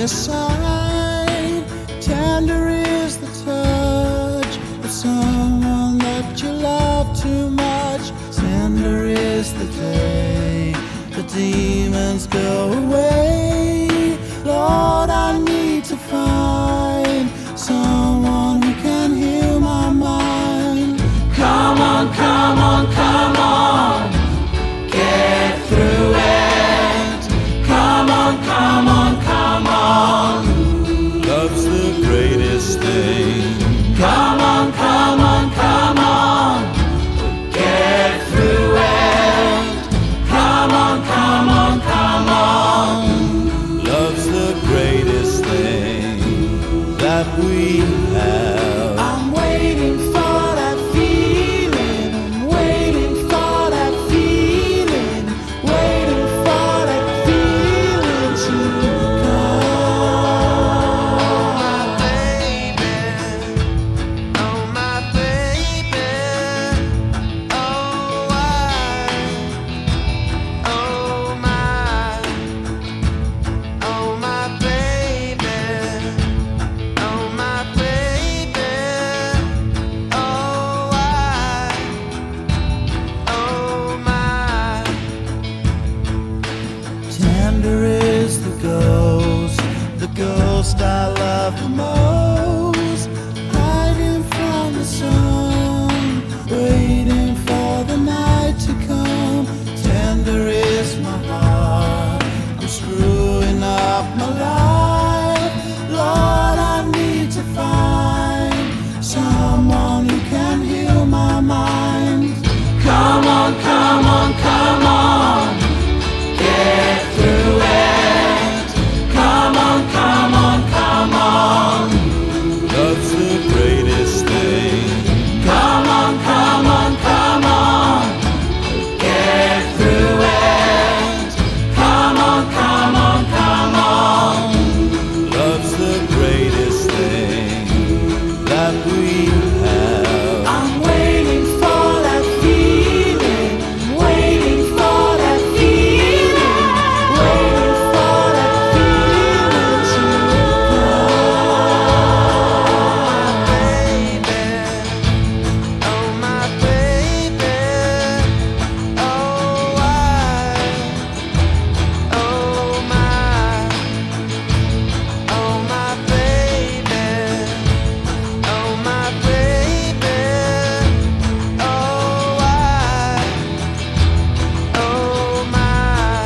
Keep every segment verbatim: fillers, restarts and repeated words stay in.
your side. Tender is the touch of someone that you love too much. Tender is the day the demons go away. Lord, I need to find someone who can heal my mind. Come on, come on, come on, get through it. Come on, come on, come on, love's the greatest thing. Come on, come on, come on, get through it. Come on, come on, come on, love's the greatest thing that we have. I'm waiting for that feeling. I'm waiting for that feeling. Waiting for that feeling to come. Baby, oh my baby, oh I, oh my, oh my baby, oh my baby, oh I, oh my. Tender is the ghost, the ghost I love the most, hiding from the sun, waiting for the night to come. Tender is my heart, I'm screwing up my life. Lord, I need to find someone who can heal my mind. Come on, come on, come on, get through it. Come on, come on, come on, love's the greatest thing. Come on, come on, come on, get through it. Come on, come on, come on, love's the greatest thing that we have. I'm waiting for that feeling. I'm waiting for that feeling. Waiting for that feeling to come. Oh my baby, oh I, oh my, oh my baby, oh my baby, oh I, oh my.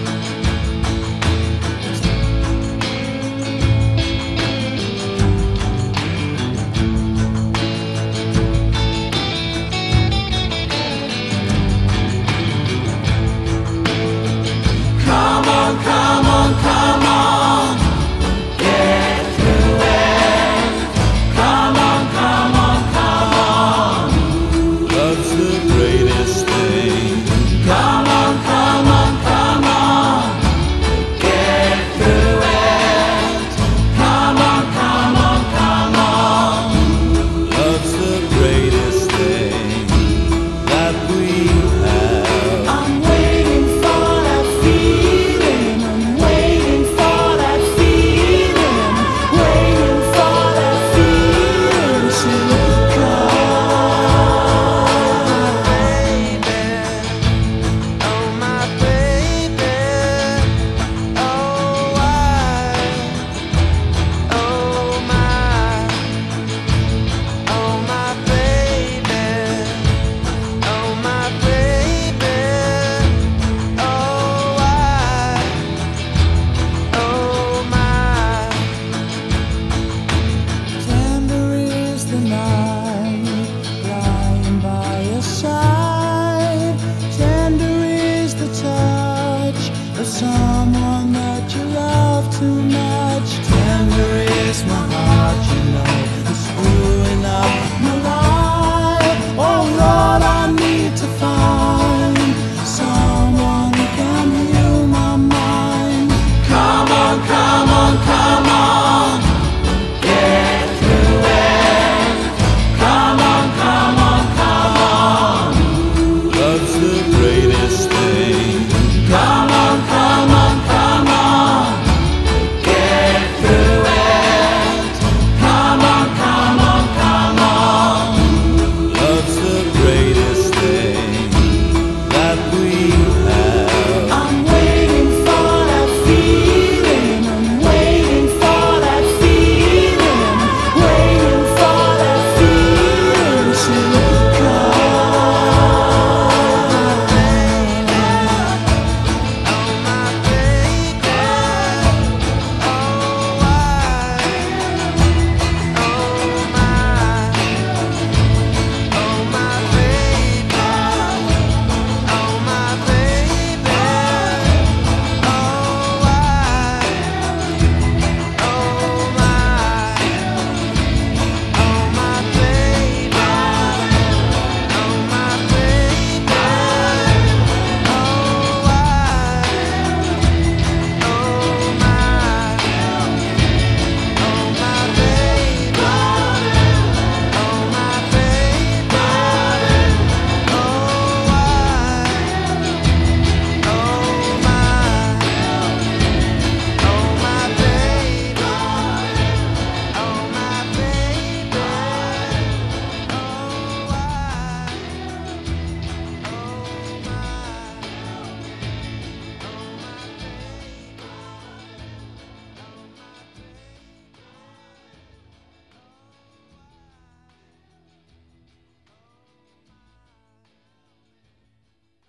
Come on, come on, come on, get through it. Come on, come on, come on, love's the greatest thing. Come on, come on, come on, get through it. Come on, come on, come on, love's the greatest thing that we have. I'm waiting for that feeling. I'm waiting for that feeling. Waiting for that feeling to come. Baby, oh my baby, oh I, oh my, oh my baby, oh my baby, oh I, oh my. Tender is the night, lying by your side. Tender is the touch of someone that you love too much. Tender is my heart, you